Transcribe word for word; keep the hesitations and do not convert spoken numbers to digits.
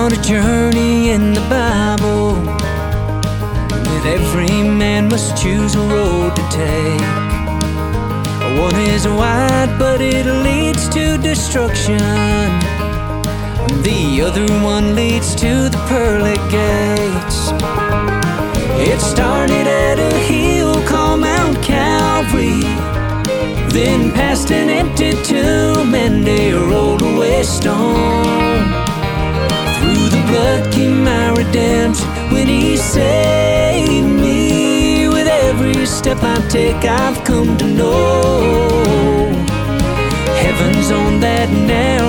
on a journey in the Bible that every man must choose a road to take. One is wide, but it leads to destruction. The other one leads to the pearly gates. It started at a hill called Mount Calvary, then past an empty tomb and a rolled away stone. Through the blood came my redemption when He saved me. With every step I take, I've come to know Heaven's on that narrow